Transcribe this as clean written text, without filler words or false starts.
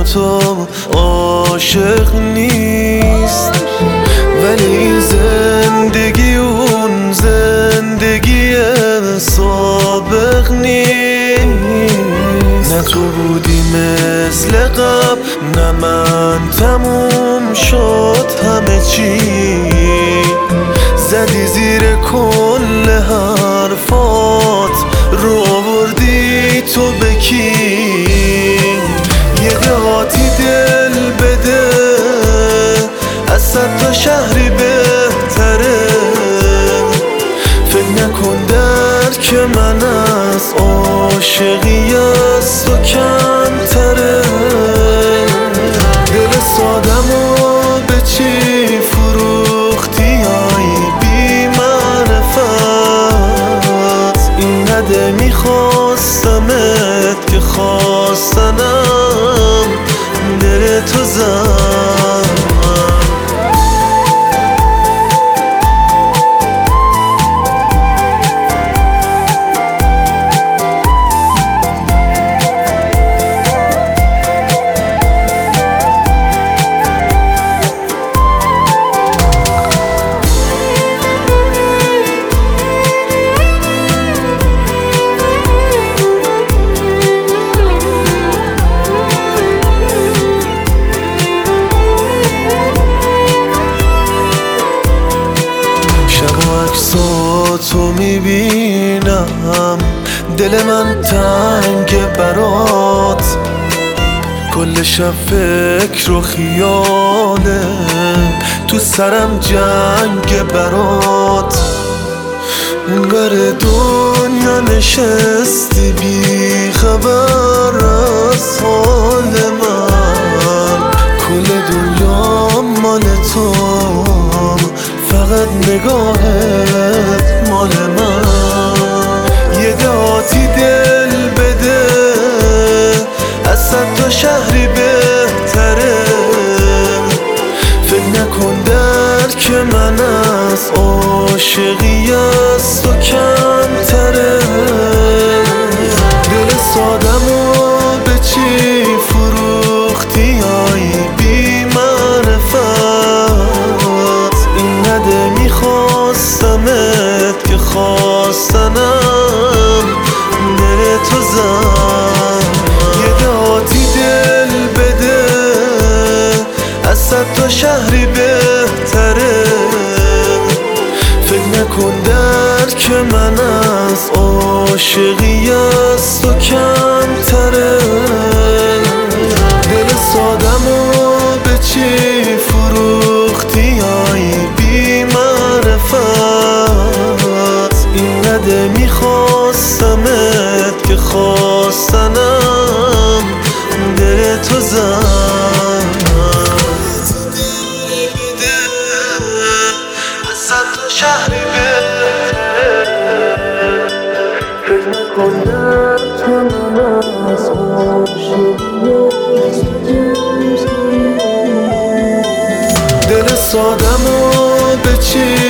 تو عاشق نیست، ولی این زندگی اون زندگی سابق نیست. نه تو بودی مثل قبل، نه من، تموم شد همه چی. زدی زیر کل حرفات، رو آوردی تو به کی؟ یه دهاتی دل بده از 100 تا شهری بهتره. فکر نکن درک من از عاشقی از تو کمتره. دل سادمو به چی فروختی ای بی معرفت؟ این نده میخواستمت که خواستنم دل تو زد. عکساتو میبینم، دل من تنگ برات. کل شب فکر و خیاله، تو سرم جنگ برات. اون ور دنیا نشستی بی خبر از حال من. کل دنیا مال تو، فقط نگاهت مال من. یه دهاتی دل بده از 100 تا شهری بهتره. فکر نکن درک من از عاشقی از تو کمتره. دل سادمو به چی فروختی ای بی معرفت؟ این نده میخواستمت که خواستنم دل تو زد. یه دهاتی دل بده از 100 تا شهری بهتره. فکر نکن درک من از عاشقی از تو کمتره. دل سادمو به چی فروختی ای بی معرفت؟ این نده میخواستمت که خواستنم دل تو زد. از 100 تا شهری بهتره. فکر نکن درک من از عاشقی از تو کمتره. دل سادمو به چی